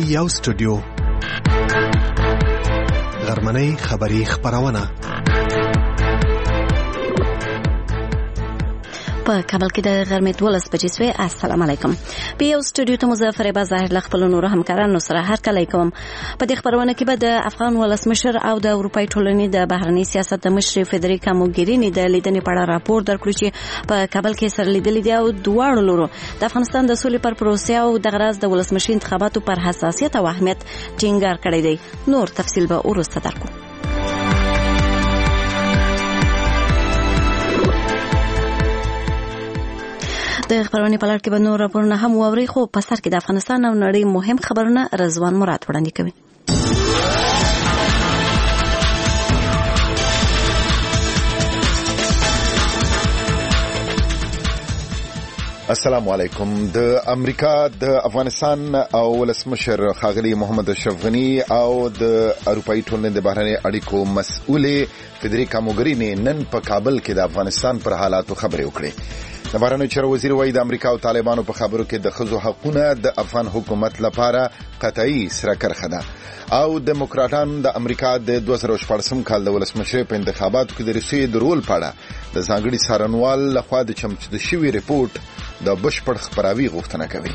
یو سټوډیو غرمنۍ خبری خبرونه په کابل کې د غرمې 12 بجې سوی. السلام علیکم. په یو سټوډیو ته مظفر بازار له خپل نور همکارانو سره هر کله کوم. په دې خبرونه کې به د افغان ولسمشر او د اروپای ټولنې د بهرنی سیاست د مشر فدریکا موګرینی د لیدنې په اړه راپور درکړو چې په کابل کې سره لیدل دي او دواړو لورو د افغانستان د سولې پر پروسې او د غرض د ولسمشر انتخاباتو پر حساسیت او اهمیت ټینګار کړی دی. نور تفصیل به ورسته درکو. د خبرونې په لړ کې به نور راپورونه هم واوري، خو په سر کې د افغانستان او نړۍ مهم خبرونه رضوان مراد وړاندې کوي. السلام علیکم. د امریکا د افغانستان او ولسمشر ښاغلي محمد اشرف غني او د اروپאי ټولنې د بهرنی اړیکو مسؤلې فدریکا موګرینی نن په کابل کې د افغانستان پر حالاتو خبرې وکړې. د بهرنیو چارو وزیر وایي د امریکا او طالبانو په خبرو کې د ښځو حقونه د افغان حکومت لپاره قطعي سره کرښه ده او دیموکراتان د امریکا د 2014 کال د ولسمشر په انتخاباتو کې د روسیې د رول په اړه د ځانګړي څارنوال لخوا د چمتو شوي ریپورت د بشپړ خپراوي غوښتنه کوي.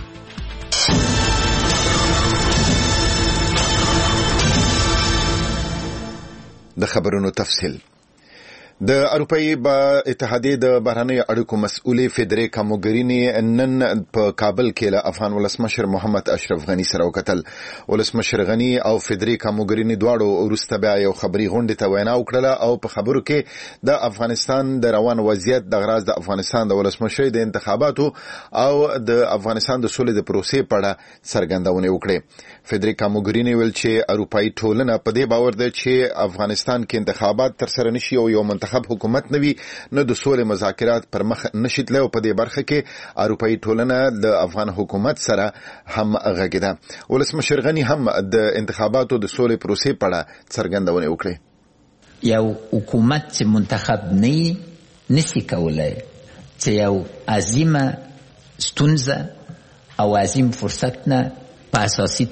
د خبرونو تفصیل. د اروپאי اتحادیې د بهرنی اړیکو مسؤلې فدریکا موګرینی نن په کابل کې له افغان ولسمشر محمد اشرف غني سره وکتل. ولسمشر غني او فدریکا موګرینی دواړو وروسته بیا یو خبري غونډه ته وینا وکړه او په خبرو کې د افغانستان د روان وضعیت د غراض د افغانستان د ولسمشر د انتخاباتو او د افغانستان د سولې د پروسې په اړه څرګندونه وکړه. فدریکا موګرینی ویل چې اروپאי ټولنه په دې باور ده چې افغانستان کې انتخابات تر سره نشي او یو منتخب حکومت نوي نه د سولې مذاکرات پر مخ نشي تللی او په دې برخه کې اروپאי ټولنه د افغان حکومت سره هم غږیده. ولسمشر غني هم د انتخاباتو د سولې پروسې په اړه څرګندونه وکړه. یو حکومت چې منتخب نه نشي کولای چې یو عظیمه ستونزه او عظیم فرصت نه په اساسي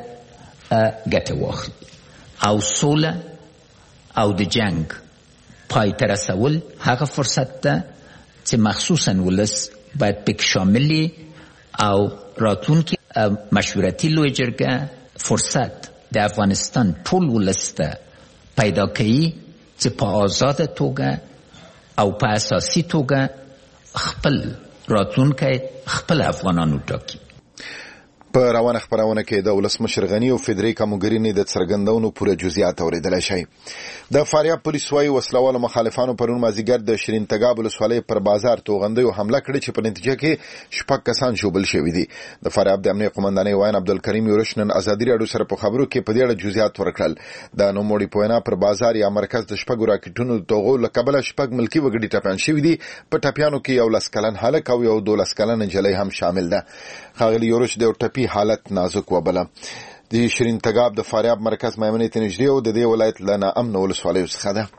توګه ګټه واخلي او سوله او د جنگ پای ته رسول هغه فرصت ده چې مخصوصا ولس باید پک شاملی او راتلونکي مشورتي لوی جرګه فرصت د افغانستان ټول ولس ته پیدا کوي چې په آزاده توګه او په اساسي توګه خپل راتلونکی خپل افغانانو ټاکي. په روانه خبرونه کې د ولسمشر غني او فدریکا موګرینی د څرګندونو پوره جزئیات اوریدل شي. د فاریاب پولیس وايي وسلوال مخالفانو پرون مازیګر د شیرین تګاب ولسوالۍ پر بازار توغندیو حمله کړې چې په نتیجه کې شپږ کسان ژوبل شوي دي. د فاریاب د امنیت قومندانۍ وایي عبدالکریم یورشنن ازادي راډیو سره په خبرو کې په دې اړه جزئیات ورکړل. د نوموړي په وینا پر بازار یا مرکز د شپږ راکټونو توغو له کبله شپږ ملکی وګړي ټپیان شوي دي. په ټپیانو کې یو 10 کلن هلک او یو 12 کلن نجلۍ هم شامل ده. ښاغلي یورش د ټپي حالت نازک وبله. د شیرین تګاب د فاریاب مرکز میمنې ته نږدې او د دې ولایت له ناامنه ولسوالیو څخه ده.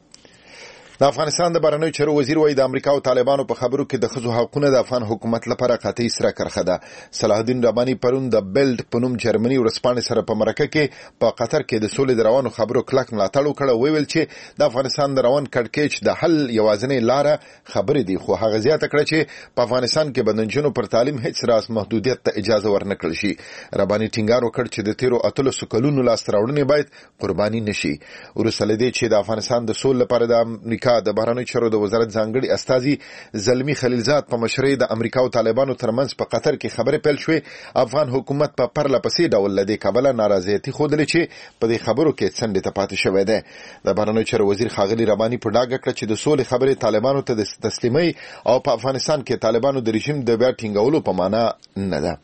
د افغانستان د بهرنیو چارو وزیر وایي د امریکا او طالبانو په خبرو کې د ښځو حقونه د افغان حکومت لپاره قطعي سره کرښه ده. صلاح الدین رباني پرون د بیلډ په نوم جرمني ورځپاڼې سره په مرکه کې په قطر کې د سولې د روانو خبرو کلک ملاتړ وکړ او ویل چې د افغانستان د روان کړکېچ د حل یوازینۍ لاره خبرې دي، خو هغه زیاته کړه چې په افغانستان کې د نجونو پر تعلیم هیڅ راز محدودیت ته اجازه ورنکړل شي. رباني ټینګار وکړ چې د تیرو 8 کلونو لاسته راوړنې باید قرباني نشي. وروسته له دې چې د افغانستان د سولې لپاره د امریکا د بهرنیو چارو د وزارت ځانګړي استازي زلمی خلیلزاد په مشرۍ د امریکا او طالبانو ترمنځ په قطر کې خبرې پیل شوې. افغان حکومت په پرله پسې ډول له دې کبله نارضایتي ښودلې چې په دې خبرو کې څنډې ته پاتې شوی دی. د بهرنیو چارو وزیر ښاغلي رباني په ډاګه کړه چې د سولې خبرې طالبانو ته د تسلیمۍ او په افغانستان کې طالبانو د رژیم د بیا ټینګولو په معنا نه ده.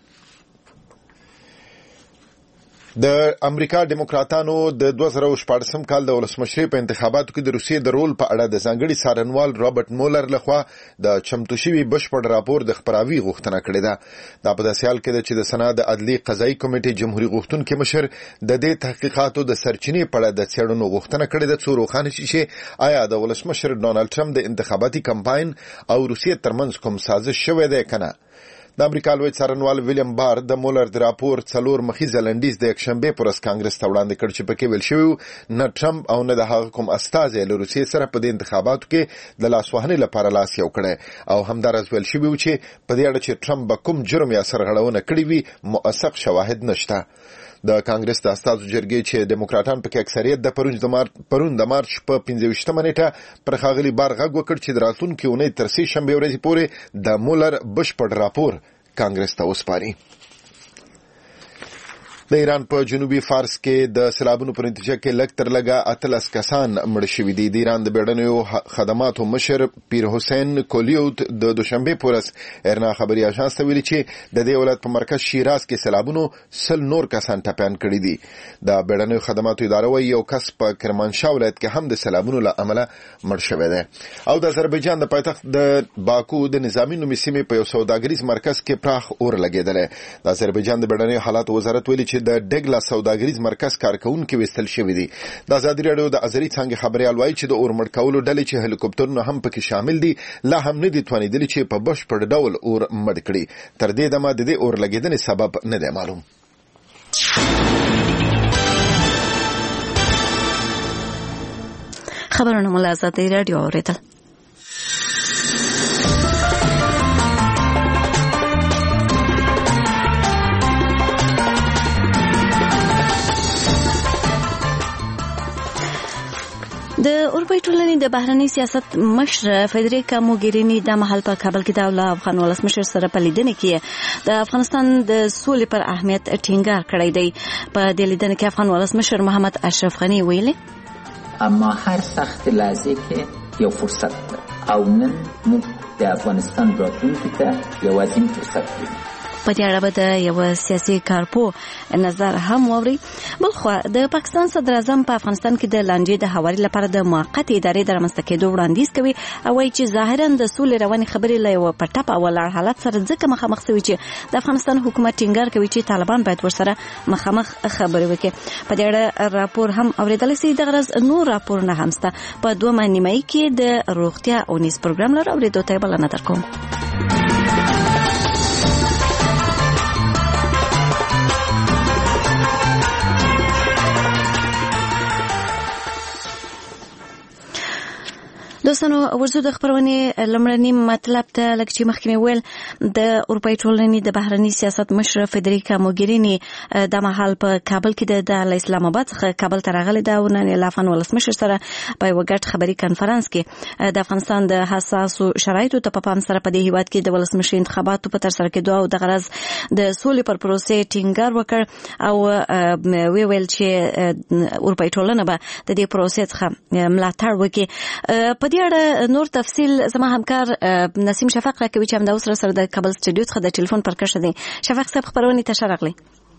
د امریکا دیموکراتانو د 2014 کال د ولسمشرۍ په انتخاباتو کې د روسیې د رول په اړه د ځانګړي څارنوال رابرټ مولر لخوا د چمتو شوي بشپړ راپور د خپراوي غوښتنه کړې ده. دا په داسې حال کې ده چې د سنا د عدلي قضایي کمیټې جمهوریت غوښتونکي مشر د دې تحقیقاتو د سرچینې په اړه د څېړنو غوښتنه کړې ده څو روښانه شي چې آیا د ولسمشر ډونالد ټرمپ د انتخاباتي کمپاین او روسیې ترمنځ کوم سازش شوی دی که نه. د امریکا لوی څارنوال ویلیام بار د مولر د راپور 4 مخیزه لنډیز د یکشنبه پر کانګرس ته وړاندې کړ چې پکې ویل شوی نه ټرمپ او نه د هغه کوم استازي له روسیې سره په دې انتخاباتو کې د لاسوهنې لپاره لاس یو کړي او همدارس ویل شوی چې په دې اړه چې ټرمپ به کوم جرم یا سرغړونه کړې وي موثق شواهد نشته. د کانګرس د استازو جرګې چې دیموکراتان پکې اکثریت د پرون د مارچ په 15مه نیټه پر ښاغلي بار غږ وکړ چې د راتلونکي اونۍ تر سې شنبې ورځې پورې د مولر بشپړ راپور کانګرس ته وسپاري. د ایران په جنوبي فارس کې د سیلابونو په نتیجه کې لږ تر لږه 18 کسان مړ شوي دي. د ایران د بیړنیو خدماتو مشر پیر حسین کولیوت د دوشنبه په ورځ ارنا خبري اژانس ته ویلي چې د دې ولایت په مرکز شیراز کې سیلابونو 100 نور کسان ټپيان کړي دي. د بیړنیو خدماتو اداره وايي یو کس په کرمانشاه ولایت کې هم د سیلابونو له امله مړ شوی دی. او د آذربایجان د پایتخت د باکو د نظامی نومي سیمې په یو سوداګریز مرکز کې پراخ اور لګیدل. د آذربایجان د بیړنیو حالات وزارت ویلي چې د ډګلا سوداګریز مرکز کارکونکو وستل شوی دي. د ازادي راډیو د ازري څنګه خبريال وایي چې د اور مړ کولو ډلې چې هلیکوپټرونه هم پکې شامل دي لا هم نه دي توانیدلي چې په بشپړ ډول اور مړ کړي. تر دې دمه د دې اور لګیدنې سبب نه دی معلوم. خبرونه مو له ازادي راډیو اوریدل. د اروپای ټولنې د بهرنی سیاست مشر فدریکا موګرینی د مهال په کابل کې د افغان ولسمشر سره په لیدنه کې د افغانستان د سولې پر اهمیت ټینګار کړی دی. په دې لیدنه کې افغان ولسمشر محمد اشرف غنی ویلي اما هر سخت لحظه کې یو فرصت ده او نن موږ د افغانستان راتلونکي ته یو عظیم فرصت لرو. په دې اړه به د یو سیاسي کارپو نظر هم واوري. بلخو د پاکستان صدر اعظم په افغانستان کې د لانجې د هواري لپاره د موقتې ادارې د رامنځته کېدو وړاندیز کوي او وايي چې ظاهرا د سولې روانې خبرې له یو پټپ او ولاړ حالت سره ځکه مخامخ شوي چې د افغانستان حکومت ټینګار کوي چې طالبان باید ورسره مخامخ خبرې وکړي. په دې اړه راپور هم اوریدل شي. د غرض نور راپور نه همسته په 2 نیمایي کې د روغتیا او نیس پروګرام لپاره اوریدو ته بلنه درکوم. دوستانو ورزو د خبرونې لمړنی مطلب ته لکه مخکې ویل د اروپای ټولنې د بهرنی سیاست مشر فدریکا موګرینی د مهال په کابل کې د اسلام آباد څخه کابل ته راغلي دا ونن افغان ولسمشر سره په یو ګډ خبري کانفرنس کې د افغانستان د حساسو شرایطو ته په پام سره په دې هیواد کې د ولسمشر انتخاباتو په تر سره کېدو او د غرض د سولې پر پروسې ټینګار وکړ او ویل چې اروپای ټولنه به د دې پروسې څخه ملاتړ وکړي. په دې اړه نور تفصیل زما همکار نسیم شفق راکوي چې همدا اوس سره د کابل سټوډیو څخه د ټلیفون پر کښه دي. شفق صاحب خبرونه ته شارغلي.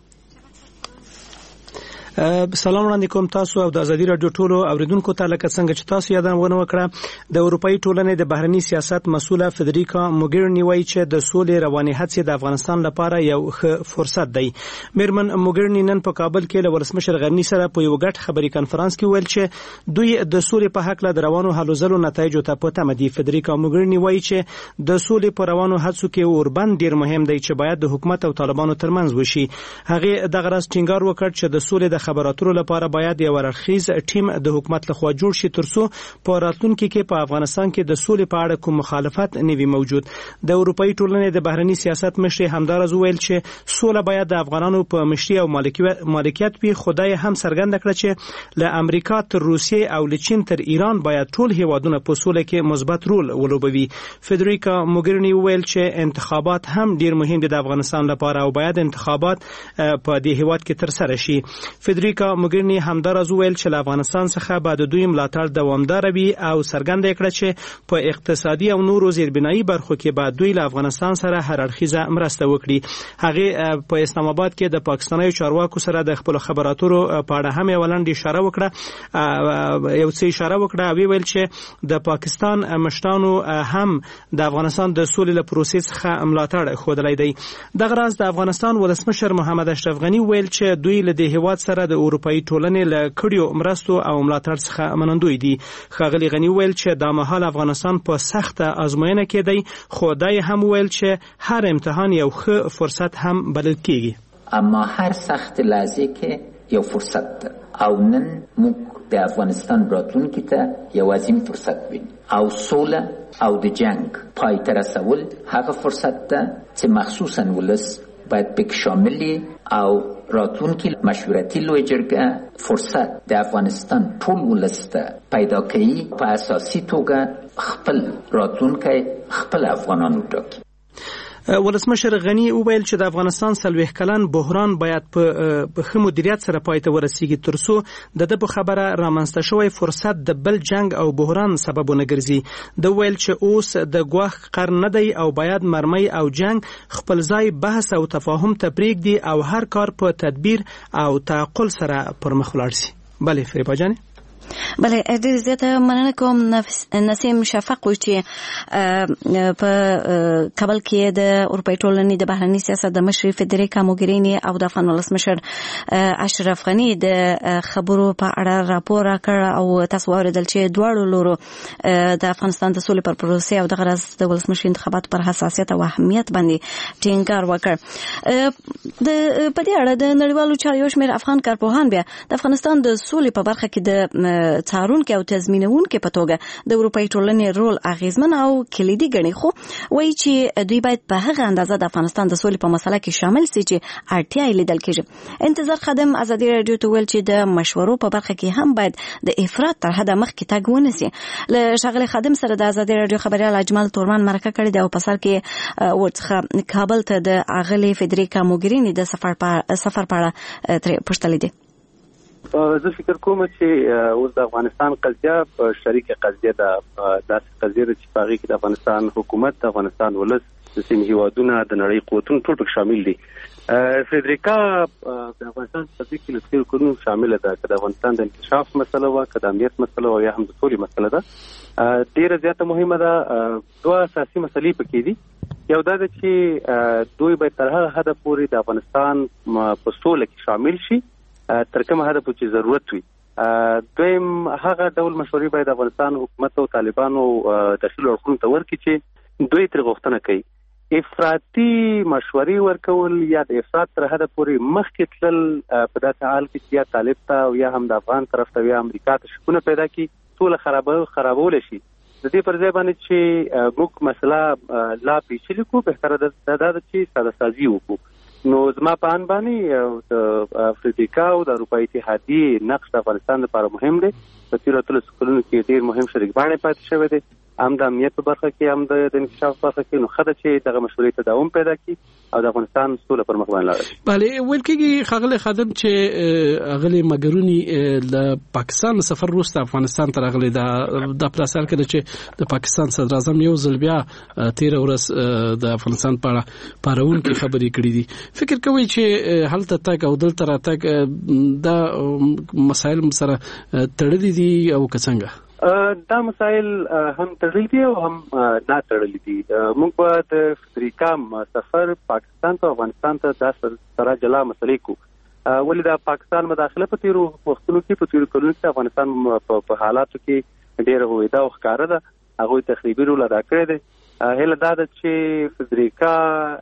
سلام وړاندې کوم تاسو او د ازادي راډیو ټولو اوریدونکو ته. لکه څنګه چې تاسو یادونه وکړه د اروپאי ټولنې د بهرنی سیاست مسؤله فدریکا موګرینی وایي چې د سولې روانې هڅې د افغانستان لپاره یو ښه فرصت دی. میرمن موګرینی نن په کابل کې له ولسمشر غنی سره په یو ګډ خبري کانفرنس کې ویل چې دوی د سولې په حق له روانو هلو ځلو نتایجو ته په تمه دي. فدریکا موګرینی وایي چې د سولې په روانو هڅو کې اوربند ډیر مهم دی چې باید د حکومت او طالبانو ترمنځ وشي. هغه د غرض ټینګار وکړ چې د سولې د خبراتو لپاره باید یو ورخیز ټیم د حکومت لخوا جوړ شي ترڅو په راتلونکي کې په افغانستان کې د سولې په اړه کوم مخالفت نه وي موجود. د اروپאי ټولنې د بهرنی سیاست مشر همدارز ویل چې سوله باید د افغانانو په مشري او مالکیت وي. خدای هم څرګنده کړ چې له امریکا تر روسیې او له چین تر ایران باید ټول هیوادونه په سوله کې مثبت رول ولوبوي. فدریکا موګرینی ویل چې انتخابات هم ډیر مهم دي د افغانستان لپاره او باید انتخابات په دې هیواد کې تر سره شي. فدریکا موګرینی همدارز ویل چې افغانستان څخه بعد دوی ملاتړ دوامدار وي او څرګنده کړه چې په اقتصادي او نورو زیربنایي برخو کې بعد دوی له افغانستان سره هر اړخیزه مرسته وکړي. هغه په اسلام آباد کې د پاکستاني چارواکو سره د خپل خبراتو په اړه هم ولند اشاره وکړه یو څه اشاره وکړه او ویل چې د پاکستان مشرانو هم د افغانستان د سولې لپاره پروسې څخه ملاتړ خوده دی. د غرض د افغانستان ولسمشر محمد اشرف غنی ویل چې دوی له دې هیواد سره لپاره د اروپאי ټولنې له کړیو مرستو او ملاتړ څخه منندوی دي. ښاغلي غني ویل چې د مهال افغانستان په سخته ازموینه کې دی، خو دا هم ویل چې هر امتحان یو ښه فرصت هم بلل کیږي. اما هر سخت لحظه کې یو فرصت ده او نن موږ د افغانستان راتلونکي ته یو عظیم فرصت وینو او سوله او د جنگ پای ته رسول هغه فرصت ده چې مخصوصا ولس باید پکې شامل او راتلونکي مشورتي لوی جرګه فرصت د افغانستان ټول ولس ته پیدا کوي په اساسي توګه خپل راتلونکی خپل افغانانو ټاکي. ولسمشر غني وویل چې د افغانستان 40 کلن بحران باید په ښه مدیریت سره پای ته ورسیږي ترڅو د په خبره رامنځته شوی فرصت د بل جنگ او بحران سبب ونه ګرځي. د ویل چې اوس د ګواښ قرن نه دی او باید مرمۍ او جنگ خپل ځای بحث او تفاهم ته پرېږدي او هر کار په تدبیر او تعقل سره پر مخ ولاړ شي. بله فریبا جانې. بله ډېر زیاته مننه کوم. نسیم شفق و چې په کابل کې د اروپאי ټولنې د بهرني سیاست د مشر فدریکا موګرینی او د افغان ولسمشر اشرف غني د خبرو په اړه راپور راکړ او تاسو واوریدل چې دواړو لورو د افغانستان د سولې پر پروسې او د غرض د ولسمشر انتخابات پر حساسیت او اهمیت باندې ټینګار وکړ. په دې اړه د نړیوالو چارو یو شمېر افغان کارپوهان بیا د افغانستان د سولې په برخه کې د څارونکو او تضمینونکو په توګه د اروپאי ټولنې رول اغیزمن او کلیدي ګڼي، خو وایي چې دوی باید په هغه اندازه د افغانستان د سولې په مسله کې شامل سي چې اړتیا یې لیدل کېږي. انتظار خادم ازادي رادیو ته ویل چې د مشورو په برخه کې هم باید د افراط تر حده مخکې تګ ونسي. له ښاغلي خادم سره د ازادي رادیو خبريال اجمل تورمان مرکه کړې ده او په سر کې ورڅخه کابل ته د اغلي فدریکا موګرینی د سفر په اړه پوښتنه لیدي. زه فکر کوم چې اوس د افغانستان قضیه په شریکه قضیه ده، داسې قضیه ده چې په هغې کې د افغانستان حکومت، د افغانستان ولس، د سیمې هېوادونه، د نړۍ قوتونه ټول پکې شامل دي. فدریکا د افغانستان په قضیه کې له تېرو کلونو شامله ده، که د افغانستان د انکشاف مسله وه، که د امنیت مسله وه، یا هم د سولې مسله ده. ډېره زیاته مهمه ده. دوه اساسي مسلې پکې دي. یو دا ده چې دوی باید تر هغه حده پورې د افغانستان په سوله کې شامل شي تر کومه حده پورې ضرورت وي. دویم هغه ډول مشورې باید افغانستان حکومت او طالبانو داخلي اړخونو ته ورکړي چې دوی ترې غوښتنه کوي. افراطي مشورې ورکول یا د افراط تر حده پورې مخکې تلل په داسې حال کې چې یا طالب ته او یا هم د افغان طرف ته یا امریکا ته شکونه پیدا کړي، ټوله خرابولی شي. د دې پر ځای باندې چې موږ مسله لا پیچلې کړو، بهتره دا ده چې ساده سازي وکړو. نو زما په اند باندې د افریقا او د اروپאי اتحادیې نقش د افغانستان لپاره مهم دی. په تېرو اتلسو کلونو کې ډېر مهم شریک باندې پاتې شوی دی، هم د امنیت په برخه کې، هم د انکشاف په برخه کې. نو ښه ده چې دغه مشورې ته دوام پیدا کړي او د افغانستان سوله پر مخ باندې لاړه شي. بله ویل کېږي ښاغلی خادم چې اغلې مګروني له پاکستان سفر وروسته افغانستان ته راغلی. دا پر اساس کړه چې د پاکستان صدر اعظم یو ځل بیا تېره ورځ د افغانستان په اړه پارونکې خبرې کړې دي. فکر کوئ چې هلته تګ او دلته راتګ دا مسایل سره تړلي دي او که څنګه؟ دا مسایل هم تړلي دي او هم نه تړلي دي. موږ به د فدریکا سفر پاکستان ته افغانستان ته دا سره جلا مسلې کو. ولې د پاکستان مداخله په تېرو وختونو کې، په تېرو کلونو کې افغانستان په حالاتو کې ډېره هویدا او ښکاره ده. هغوی تخریبي رول ادا کړی دی. هیله دا ده چې فدریکا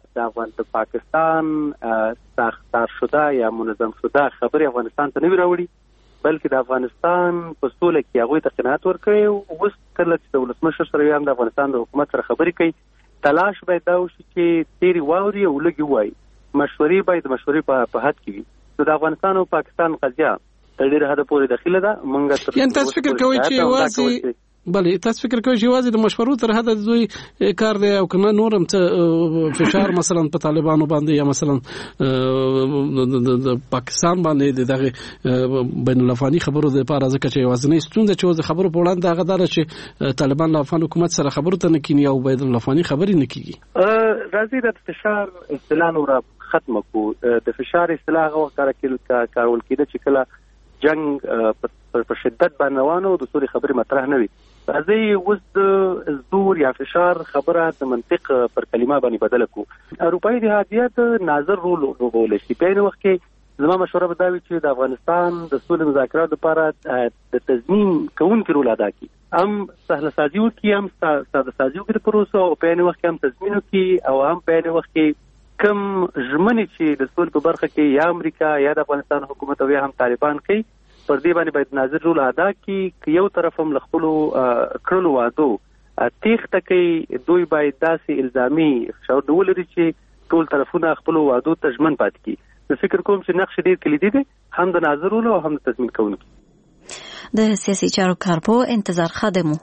د پاکستان ساختار شده یا منظم شده خبرې افغانستان ته نه وي راوړي، بلکې د افغانستان په سوله کې هغوی ته قناعت ورکړي. اوس کله چې د ولسمشر سره یا هم د افغانستان د حکومت سره خبرې کوي، تلاش باید دا وشي چې تېرې واوري او لږې ووایي. مشورې باید د مشورې په حد کې وي. نو د افغانستان او پاکستان قضیه تر ډېره حده پورې داخله ده. موږ یعنې تاسو فکر کوئ چې یوازې بله تاسو فکر کوئ چې یوازې د مشورو تر حده دوی کار دی او کنه نور هم څه فشار مثلا په طالبانو باندې یا مثلا د پاکستان باندې دغه بین الافغاني خبرو د لپاره ځکه چې یوازې ستونزه چې خبرو په وړاندې هغه دا چې طالبان له افغان حکومت سره خبرو ته نه کینی او بین الافغاني خبرې نه کیږي. راځي د فشار اصطلاح نور ختمه کو. د فشار اصطلاح هغه وخت کارول کېده چې کله جنگ په شدت باندې روانه او د سولې خبرې مطرح نه وي. راځي اوس د زور یا فشار خبره د منطق پر کلمه باندې بدله کو. اروپאי اتحادیه د ناظر رول لوبولی شي. په یو وخت کې زما مشوره به دا وي چې د افغانستان د سولې مذاکراتو لپاره د تضمین کوونکي رول ادا کړي، هم سهله سازي وکړي، هم ساده سازي وکړي د پروسو، او په عین وخت کې هم تضمین وکړي، او هم په عین وخت کې کم ژمنې چې د سولې په برخه کې یا امریکا یا د افغانستان حکومت او یا هم طالبان کوي، پر دې باندې باید ناظر رول ادا کړي. که یو طرف هم له خپلو کړلو وعدو تېښته کوي، دوی باید داسې الزامي شعور ولري چې ټول طرفونه خپلو وعدو ته ژمن پاتې کړي. زه فکر کوم چې نقش ډېر کلیدي دی، هم د ناظر رول او هم د تضمین کوونکي. د سیاسي چارو کارپو انتظار خادمو.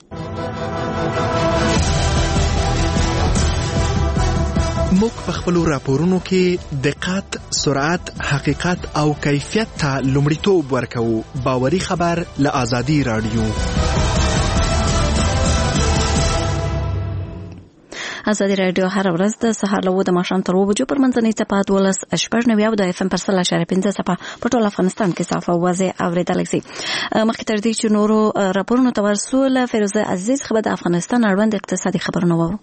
موږ په خپلو راپورونو کې دقت، سرعت، حقیقت او کیفیت ته لومړیتوب ورکوو. باوري خبر له آزادي رادیو. آزادي رادیو هر ورځ د سهار له 9 د ماښام تر 2 بجو پر منځنۍ څپه 12.9 او د FM پر 0.5 څپه په ټول افغانستان کې صاف او واضح اوریدل شي. مخکې تر دې چې نورو راپورونو ته ورسو، له فیروزه عزیز خبر د افغانستان اړوند اقتصادي خبرونه وورو.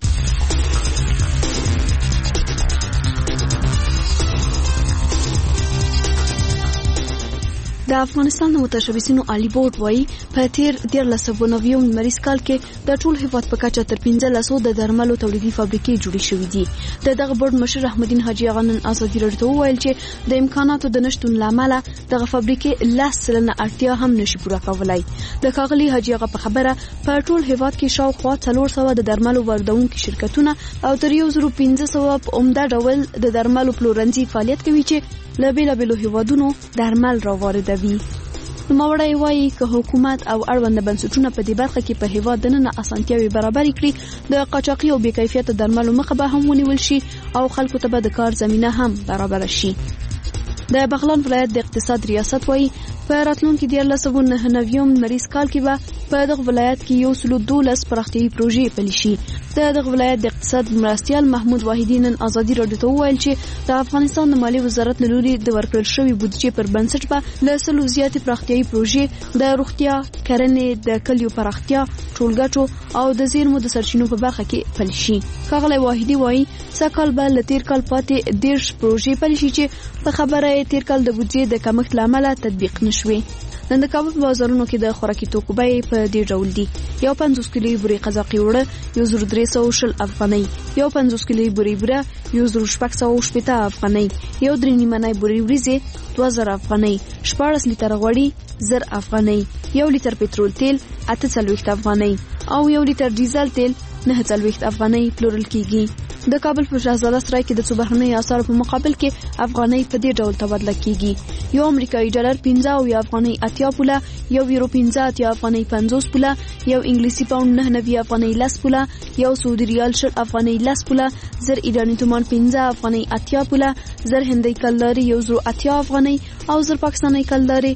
د افغانستان د متشبثینو عالی بورډ وايي په تیر 1399 مریض کال کې د ټول هیواد په کچه تر 1500 د درملو تولیدي فابریکې جوړې شوې دي. د دغه بورډ مشر احمدین حاجی اغا نن آزادي رادیو ته وویل چې د امکاناتو د نشټون لامل دغه فابریکې 10% اړتیا هم نشي پوره کولای. د کاغلی حاجی اغا په خبره په ټول هیواد کې شاوخوا 400 د درملو واردونکو شرکتونه او تر 1500 په عمده ډول د درملو پلورنځي فعالیت کوي چې له بیلابیلو هیوادونو درمل راواردوي. نوموړی وایي که حکومت او اړوند بنسټونه په دې برخه کې په هیواد دننه اسانتیاوې برابرې کړي، د قاچاقي او بې کیفیته درملو مخه به هم ونیول شي او خلکو ته به د کار زمینه هم برابره شي. د بغلان ولایت د اقتصاد ریاست وایي په راتلونکي 1999 مریض کال کې به په دغه ولایت کې 112 پراختیايي پروژې پلي شي. د دغه ولایت د اقتصاد مرستیال محمود واحدی نن آزادي رادیو ته وویل چې د افغانستان د مالی وزارت له لوري د ورکړل شوی بودیجې پر بنسټ به له 100 زیاتې پراختیايي پروژې د روغتیا، کرنې، د کلیو پراختیا، ټولګټو او د زیرمو د سرچینو په برخه کې پلي شي. ښاغلی واحدی وایي سږ کال به له تیر کال پاتې 10 پروژې پلي شي چې په خبره یې تیر کال د بودیجې د کمښت له امله تطبیق نشوي. نن د کابل په بازارونو کې د خوراکي توکو بیې په دې ډول دي: یو 50 کیلویي بوري قزاقي وړه 1300 افغانۍ، یو 50 کیلویي بوري بوره 1680 افغانۍ، یو 3 نیمه بوري وریځې 2000 افغانۍ، 14 لیټر غوړي 1000 افغانۍ، یو لیټر پټرول تیل 48 افغانۍ او یو لیټر ډیزل تیل 49 افغانۍ پلورل کیږي. د کابل په شهزاده سرای کې د څو بهرنیو اسعارو په مقابل کې افغانۍ په دې ډول تبادله کیږي: یو امریکایي ډالر 15 افغانۍ 80 پوله، یو یورو 15 افغانۍ 50 پوله، یو انګلیسي پاوند 99 افغانۍ 10 پوله، یو سعودي ریال 10 افغانۍ 10 پوله، 1000 ایرانی تومان 15 افغانۍ 80 پوله، 1000 هندۍ کلداري 180 افغانۍ او 1000 پاکستاني کلداري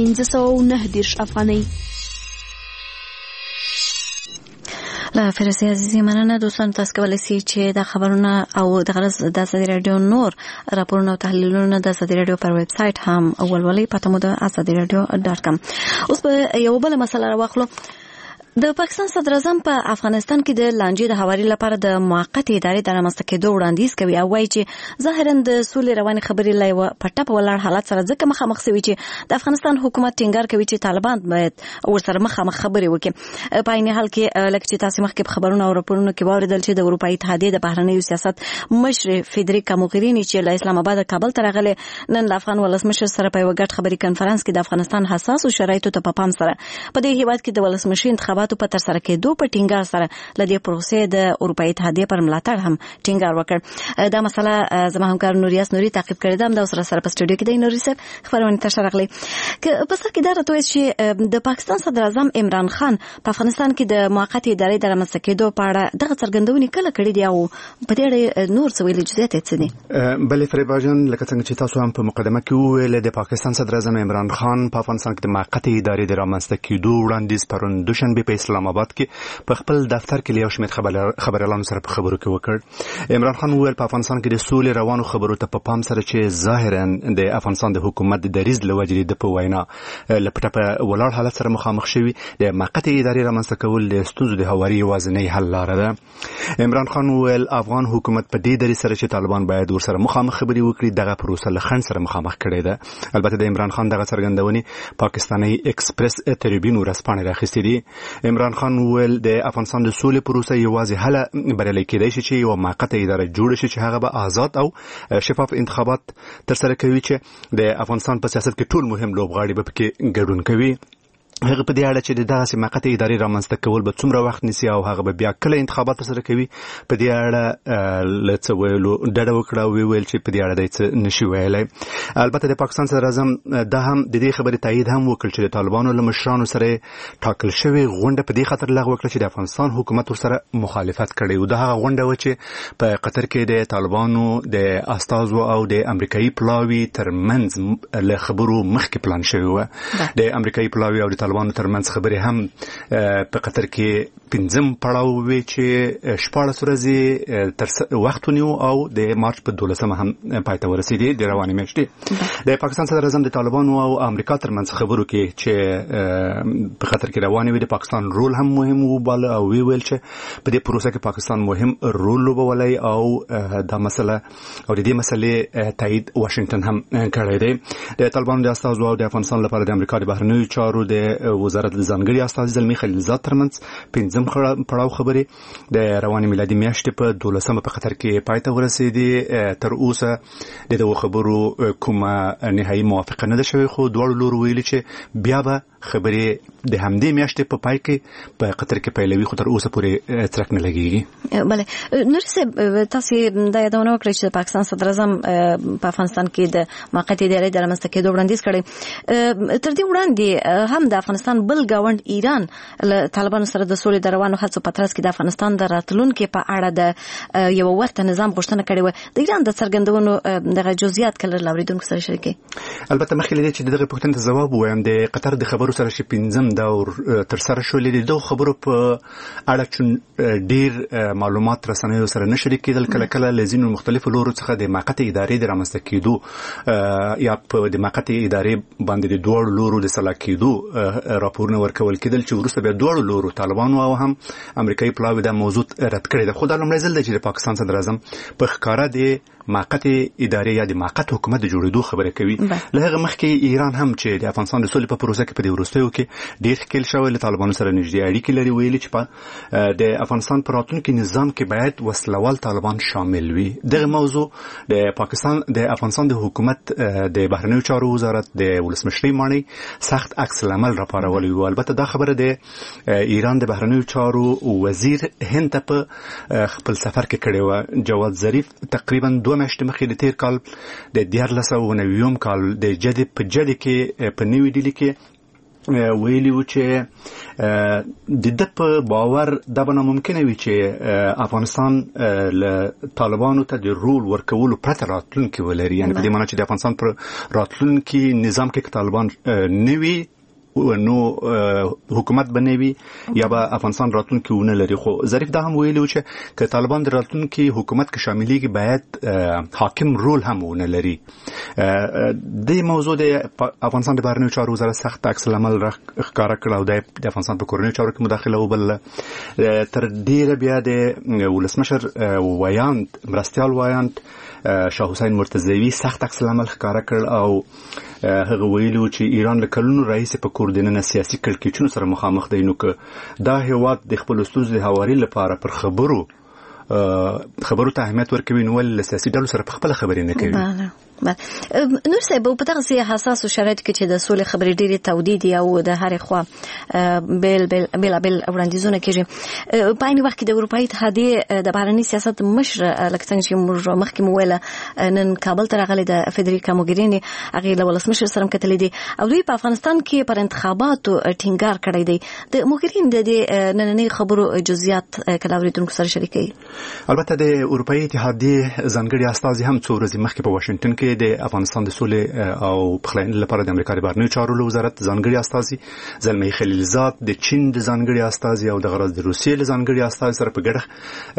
590 افغانۍ. لا فیروزه عزیزی مننه. دوستان تاسو کولی شئ چې د خبرونه او د غرض د آزادي رادیو نور راپورونه او تحلیلونه د آزادي رادیو پر ویب سټ هم ولولئ. پته مو د azadiradio.com. اوس به یو بل مسله راوخلو. د پاکستان صدر اعظم په افغانستان کې د لانجې د هواري لپاره د موقتې ادارې د رامنځته کېدو وړاندیز کوي او وایي چې ظاهرا د سولې روانې خبرې له یوه په ټپه ولاړ حالت سره ځکه مخامخ شوي چې د افغانستان حکومت ټینګار کوي چې طالبان باید ورسره مخامخ خبرې وکړي. په عین حال کې لکه چې تاسو مخکې په خبرونو او راپورونو کې واوریدل چې د اروپایي اتحادیې د بهرنیو سیاست مشر فیدریکا موغریني چې له اسلام آباد کابل ته راغله نن د افغان ولسمشر سره په یو ګډ خبري کانفرنس کې د افغانستان حساسو شرایطو ته په پام سره په دې هیواد کې د ولسمشر انتخاباتو په تر سره کې دو په ټینګار سره لدې پروسې د اروپایي اتحادیې پر ملاتړ هم ټینګار وکړ. دا مسله زما همکار نوریاس نوري تعقیب کړې ده. دا سره په سټوډیو کې د نوري صاحب خبرونه تاسو راغلي که په څه کې دا راته چې د پاکستان صدر اعظم عمران خان په افغانستان کې د موقتې ادارې د رامنځته کېدو په اړه دغه څرګندونې کله کړې دي او په دې اړه نور څه ویلي جزئیات څه دي؟ بلې فریباجان لکه څنګه چې تاسو هم په مقدمه کې وویل د پاکستان صدر اعظم عمران خان په افغانستان کې د موقتې ادارې د رامنځته کېدو وړاندیز پرون دوشنبه په اسلام آباد کې په خپل دفتر کې یو شمېر خبريالانو سره په خبرو کې وکړ. عمران خان وویل په افغانستان کې د سولې روانو خبرو ته په پام سره چې ظاهرا د افغانستان د حکومت د دریځ له وجې د په وینا لپټه په ولاړ حالت سره مخامخ شوی د موقتي ادارې رامنځته کول د ستونزو د هواري یوازینۍ حل لاره ده. عمران خان وویل افغان حکومت په دې دریځ سره چې طالبان باید ورسره مخامخ خبري وکړي دغه پروسه له خنډ سره مخامخ کړې ده. البته د عمران خان دغه څرګندونې پاکستاني ایکسپریس ټریبیون ورځپاڼه راخستې دي. عمران خان وویل د افغانستان د سولې پروسه یوازې هله بریالۍ کېدای شي چې یو موقته اداره جوړه شي چې هغه به آزاد او شفاف انتخابات ترسره کوي چې د افغانستان په سیاست کې ټول مهم لوبغاړي به پکې ګډون کوي. هغه په دې اړه چې دغه موقته ادارې رامنځته کول به څومره وخت نیسي او هغه به بیا کله انتخابات ترسره کوي په دې اړه لڅ ویلو ډډه وکړه او ویل چې په دې اړه د نشي ویلای. البته د پاکستان صدر اعظم د هم د دې خبرې تایید هم وکړ چې د طالبانو له مشرانو سره ټاکل شوی غونډه په دې خاطر لغوه کړه چې د افغانستان حکومت ورسره مخالفت کړي او دغه غونډه و چې په قطر کې د طالبانو د استازو او د امریکایي پلاوي ترمنځ له خبرو مخکې پلان شوی و. د امریکایي پلاوي او د طالبانو ترمنځ خبرې هم په قطر کې 15 پړاو وی چې 14 ورځې تر وخت ونیو او د مارچ په 12 هم پای ته ورسېدي د روانې میاشتې. د پاکستان صدر اعظم د طالبانو او امریکا ترمنځ خبرو کې چې په قطر کې روانې وي د پاکستان رول هم مهم وباله او ویل چې په دې پروسه کې پاکستان مهم رول لوبولای او دا مسله او د دې مسلې تایید واشنگټن هم کړی دی. د طالبانو د استازو او د افغانستان لپاره د امریکا د بهرنیو چارو د وزارت د ځانګړي استازي زلمی خلیلزاد ترمنځ 15 پړاو خبرې د روانې میلادي میاشتې په 12 په قطر کې پای ته ورسېدي. تر اوسه د دغو خبرو کومه نهایي موافقه نه ده شوې خو دواړو لورو ویلي چې بیا به خبرې د همدې میاشتې په پای کې په قطر کې پیلوي خو تر اوسه پورې څرک نه لګیږي. بله نور څه تاسو دا یادونه وکړئ چې پاکستان صدر اعظم په افغانستان کې د موقتي ادارې د رامنځته کېدو وړاندیز کړی. تر دې وړاندې هم د افغانستان بل گاوند ایران له طالبانو سره د سولې د روانو هڅو په ترڅ کې د افغانستان د راتلونکو په اړه د یو ورته نظام غوښتنه کړې و. د ایران د څرګندونو دغه جزئیات کله لاوریدونکو سره شریکي. البته مخکې لري چې دغه پوښتنې ته ځواب وایم د قطر د خبرو سره چې 15 دور تر سره شولې د خبرو په اړه چې ډیر معلومات رسنیو سره نه شریک کېدل کله کله لزینو مختلفو لورو څخه د موقته ادارې د رامنځته کېدو یا په د موقته ادارې باندې د دوړ لورو د صلاح کېدو راپورونه ورکول کېدل چې ورسته به دوړ لورو طالبانو او هم امریکایي پلاوي د موضوع رد کړی ده. خو دا لومړی ځل دی چې د پاکستان صدر اعظم په ښکاره د موقته ادارې یا د موقت حکومت د جوړېدو خبره کوي. له هغه مخکې ایران هم چې د افغانستان د سولې په پروسه کې په دې وروستیو کې ډېر ښکیل شوی له طالبانو سره نږدې اړیکې لري. ویلي چې په د افغانستان په راتلونکي نظام کې باید وسلوال طالبان شامل وي. دغه موضوع د پاکستان د افغانستان د حکومت د بهرنیو چارو وزارت د ولسمشرۍ ماڼۍ سخت عکس العمل راپارولي و. البته دا خبره د ایران د بهرنیو چارو وزیر هند ته په خپل سفر کې کړې و. جواد ظریف تقریبا 2 میاشتې مخکې د تیر کال د 1490 کال د جدې په جدې کې په نیوي ډیلي کې ویلي و چې د په باور دا به ناممکنه وي چې افغانستان له طالبانو ته د رول ورکولو پرته راتلونکي ولري. یعنی په دې معنی چې د افغانستان پر راتلونکي نظام کې طالبان نه وي نو حکومت بنوي یا به افغانستان راتلونکي ونه لري. خو ظریف دا هم ویلي چې که طالبان د راتلونکي حکومت کې شاملېږي باید حاکم رول هم ونه لري. د موضوع د افغانستان د بهرنیو چارو وزارت سخت عکس العمل ښکاره کړ او د افغانستان په کورنیو چارو کې مداخله وبلله. تر ډیره بیا د ولسمشر ویاند مرستیال ویاند شاه حسین مرتضوی سخت عکس العمل ښکاره کړ او هغه ویلي چې ایران له کلونو راهیسې په کور دننه سیاسي کړکېچونو سره مخامخ دی. نو که دا هیواد د خپلو ستونزو د هواري لپاره پر خبرو ته اهمیت ورکوي نو ولې له سیاسي ډلو سره په خپله خبرې نه کوي. نور صاحب په دغه حساسو شرایطو کې چې د سولې خبرې ډېرې تودې دي او د هرې خوا بېلابېل وړاندیزونه کېږي په عین وخت کې د اروپایي اتحادیې د بهرني سیاست مشر لکه څنګه چې موږ مخکې مو ویله نن کابل ته راغلی د فدریکا موګریني هغې له ولسمشر سره هم کتلي دي او دوی په افغانستان کې پر انتخاباتو ټینګار کړی دی. د موګریني د دې نننۍ خبرو جزئیات که له اورېدونکو سره شریکوي. البته د اروپایي اتحادیې ځانګړي استازي هم څو ورځې مخکې په واشنګټن کې چې د افغانستان د سولې او پخلاینې لپاره د امریکا د بهرنیو چارو وزارت ځانګړي استازي زلمی خلیلزاد د چین د ځانګړي استازي او د غرض د روسیې له ځانګړي استازي سره په ګډه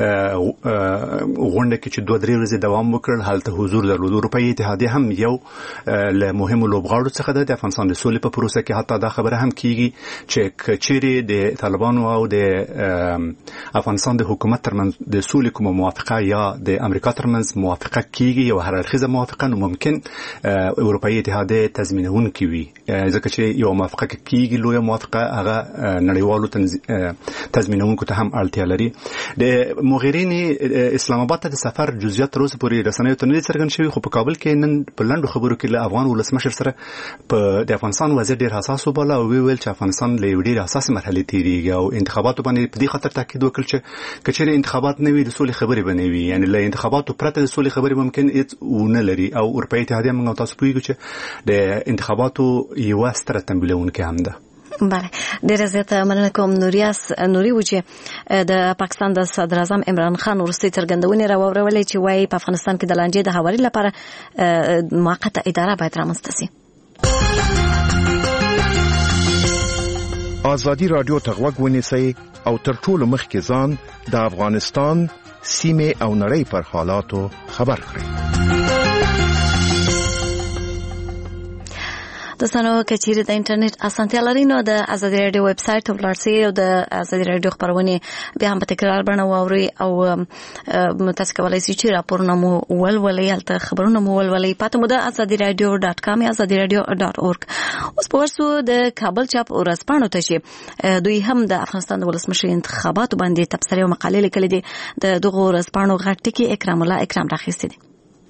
غونډه کې چې 2-3 ورځې دوام وکړ هلته حضور درلود. اروپایي اتحادیه هم یو له مهمو لوبغاړو څخه ده د افغانستان د سولې په پروسه کې. حتی دا خبره هم کیږي چې چیرې د طالبانو او د افغانستان د حکومت ترمنځ د سولې کومه موافقه یا د امریکا ترمنځ موافقه کیږي یو هر اړخیزه موافقه، نو ممکن اروپایي اتحادیه تضمینونکې وي، ځکه چې یو موافقه کیږي لویه موافقه هغه نړیوالو تضمینونکو ته هم اړتیا لري. د موغرینی اسلام آباد ته د سفر جزئیات تر اوسه پورې رسنیو ته نه څرګند شوي، خو په کابل کې نن په لنډو خبرو کې له افغان ولسمشر سره په د افغانستان وضعیت ډېر حساس وباله او ویل چې افغانستان له یوې ډېرې حساسې مرحلې تېرېږي او انتخاباتو باندې په دې خاطر تاکید وکړ چې که چېرې انتخابات نه وي د سولې خبرې به نه وي، یعنې له انتخاباتو پرته د سولې خبرې ممکن هېڅ ونه لري. او اروپایي اتحادیه موږ تاسو پوهېږو چې د انتخاباتو یوه ستره تمویلونکې هم ده. بله، ډیره زیاته مننه کوم. نوري و چې د پاکستان د صدر اعظم عمران خان وروستۍ څرګندونې راوړلې چې وایي په افغانستان کې د لانجې د هواري لپاره موقته اداره باید رامنځته شي. ازادي رادیو ته غوږ ونیسئ او تر ټولو مخکې ځان د افغانستان سیمې او نړۍ پر حالاتو خبر کړئ. دوستانو که چیرې د انټرنیټ اسانتیا لري نو د ازادي رادیو ویب سایټ ته ولاړ شئ او د ازادي رادیو خبرونه بیا هم په تکرار بڼه واورئ او تاسو کولی شئ چې راپورونه مو ولولئ، هلته خبرونه مو ولولئ. پته مو ده azadiradio.com یا azadiradio.org. اوس په ورسو د کابل چاپ ورځپاڼو ته چې دوی هم د افغانستان د ولسمشر انتخاباتو باندې تبصرې او مقالې لیکلې دي. د دغو ورځپاڼو غټ ټکی اکرام الله اکرام راخیستی دی.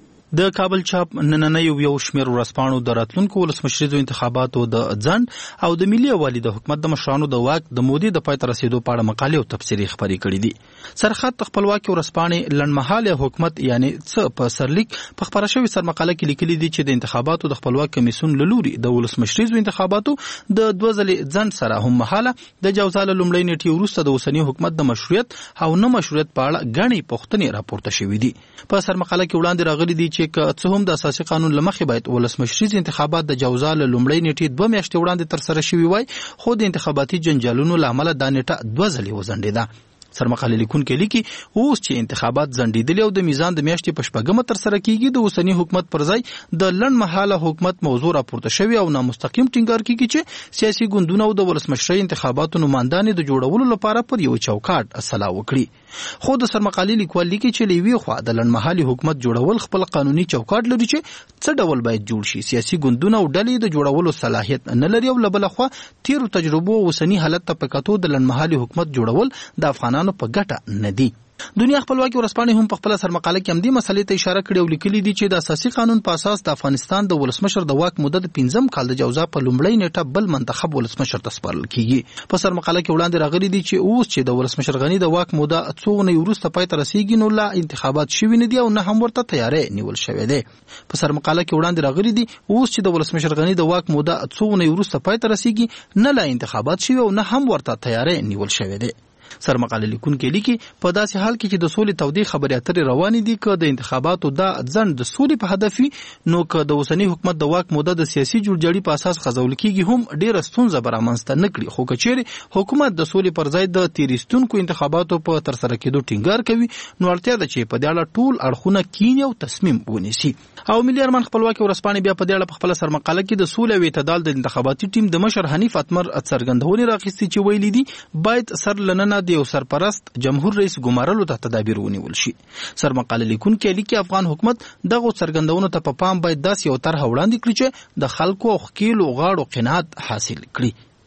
د کابل چاپ نننۍ یو شمېر ورځپاڼو د راتلونکو ولسمشریزو انتخاباتو د ځنډ او د ملي یووالي د حکومت د مشرانو د واک د مودې د پای ته رسیدو په اړه مقالې او تبصرې خپرې کړې دي. سرخط خپلواکي ورځپاڼې لنډمهاله حکومت یعنی څه په سرلیک په خبره شوی سرمقاله کې لیکلي دي چې د انتخاباتو د خپلواک کمیسیون له لوري د ولسمشریزو انتخاباتو د 2 ځلې ځنډ سره هم مهاله د جوزاله لومړۍ نیټې وروسته د اوسنی حکومت د مشروعیت او نه مشروعیت په اړه غني پوښتنې راپورته شوې دي. په سرمقاله کې وړاندې راغلي دي چې که څه هم د اساسي قانون لمخې باید ولسمشریز انتخابات د جوزاله لومړۍ نیټې 2 میاشتې وړاندې تر سره شوي وای، خو د انتخاباتي جنجالونو له امله دا نیټه 2 ځلې وځنډېده. سرمقاله لیکونکي لیکي اوس چې انتخابات ځنډېدلي او د میزان د میاشتې په شپږمه تر سره کیږي، د اوسنی حکومت پر ځای د لنډمهاله حکومت موضوع راپورته شوی او نامستقیم ټینګار کیږي چې سیاسي ګوندونه او د ولسمشرۍ انتخاباتو نمائندان د جوړولو لپاره پر یو چوکاټ اصلاح وکړي. خو د سرمقالې لیکوال لیکي چې لوی خو د لنډمهالي حکومت جوړول خپل قانوني چوکاټ لري چې څه ډول باید جوړ شي. سیاسي ګوندونه او ډلې د جوړولو صلاحیت نه لري او لبل خو تیرو تجربو اوسنی حالت ته پکاتو د لنډمهالي حکومت جوړول د افغانانو په ګټه نه دی. دنیا خپلواکي ورځپاڼې هم په خپل سرمقاله کې هم دې مسلې ته اشاره کړې او لیکلي دي چې د اساسي قانون په اساس د افغانستان د ولسمشر د واک مدت 15 کال د جوزا په لومړۍ نیټه بل منتخب ولسمشر ته سپارل کیږي. په سرمقاله کې وړاندې راغلي دي چې اوس چې د ولسمشر غنی د واک مدت څو نه وروسته پای ته رسیدي نو لا انتخابات شوي نه دي او نه هم ورته تیارې نیول شوې ده. په سرمقاله کې وړاندې راغلي دي اوس چې د ولسمشر غنی د واک مدت څو نه وروسته پای ته رسیدي نه لا انتخابات شوي او نه هم ورته تیارې نیول شوې ده. سرمقاله لیکونکي لیکي په داسې حال کې چې د سولې تودې خبرې اترې روانې دي که د انتخاباتو د ځنډ د سولې په هدف وي نو که د اوسنی حکومت د واک موده د سیاسي جوړجاړي په اساس غځول کیږي هم ډیره ستونزه به رامنځته نه کړي. خو که چیرې حکومت د سولې پر ځای د تیریستونکو انتخاباتو په ترسره کېدو ټینګار کوي نو اړتیا ده چې په دې اړه ټول اړخونه کینې او تصمیم ونیسي. او ملي ارمان خپلواکي ورځپاڼې بیا په دې اړه په خپل سرمقاله کې د سولې او اعتدال د انتخاباتي ټیم د مشر حنیف اتمر څرګندونې راخیستي چې ویلي دي باید سر لننه د یو سرپرست جمهور رئیس ګمارلو ته تدابیر ونیول شي. سرمقاله لیکونکي لیکي افغان حکومت دغه څرګندونو ته په پام باید داسې یو طرح وړاندې کړي چې د خلکو او خکیلو غاړو قناعت حاصل کړي.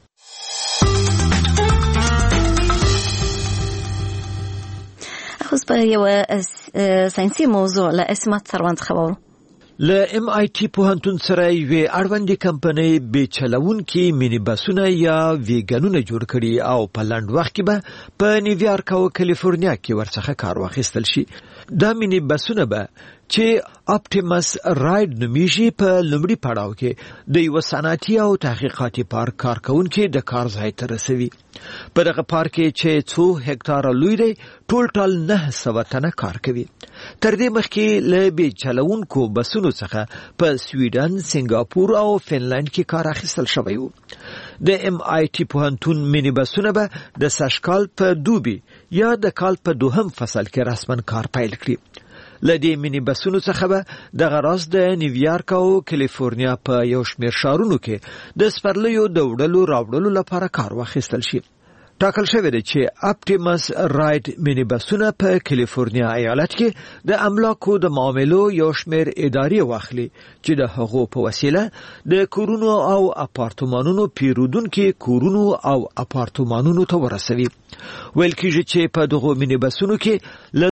اوس په یو ساینسي موضوع له اسمت سروند خبرو له MIT پوهنتون سره یوې اړوندې کمپنۍ بې چلونکي مینی بسونه یا ویګنونه جوړ کړي او په لنډ وخت کې به په نیویارک او کالیفورنیا کې ورڅخه کار واخیستل شي. دا مینی بسونه به چې اپټیمس راید نومیږي په لومړي پړاو کې د یو صنعتي او تحقیقاتي پارک کارکونکو د کار ځای ته رسوي. په دغه پارک کې چې 2 هکتاره لوی دی ټول 900 تنه کار کوي. تر دې مخکې له بې چلونکو بسونو څخه په سویډن، سنگاپور او فنلند کې کار اخیستل شوی و. د MIT پوهنتون مینی بسونه به د سږکال په دوبي یا د کال په دوهم فصل کې رسما کار پیل کړي. لدې مینی بسونو څخه به د غراس د نیویارک او کالیفورنیا په یو شمېر ښارونو کې د سپرلیو د وړلو راوړلو لپاره کار واخیستل شي. ټاکل شوی دی چې اپټیمس رایډ مینی بسونه په کالیفورنیا ایالت کې د املاکو د معاملو یو شمېر ادارې واخلي چې د هغو په وسیله د کورونو او اپارتمانونو پیرودونکو کورونو او اپارتمانونو ته ورسوي. ویل کېږي چې په دغو مینی بسونو کې